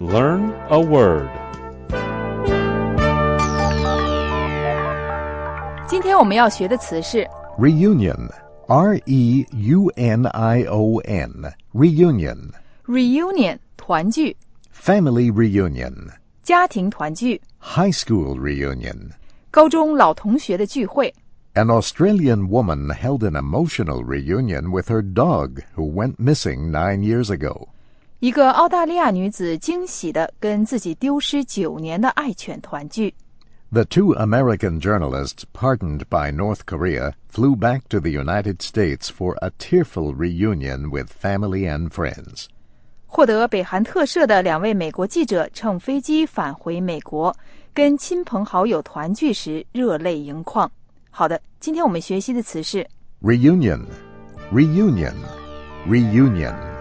Learn a word. 今天我们要学的词是 Reunion, R-E-U-N-I-O-N, reunion. reunion 团聚 Family reunion, 家庭团聚 high school reunion. 高中老同学的聚会 An Australian woman held an emotional reunion with her dog who went missing 9 years ago. 一个澳大利亚女子惊喜地跟自己丢失9年的爱犬团聚 The two American journalists pardoned by North Korea flew back to the United States for a tearful reunion with family and friends. 获得北韩特赦的2位美国记者乘飞机返回美国，跟亲朋好友团聚时热泪盈眶。好的，今天我们学习的词是 Reunion, reunion, reunion.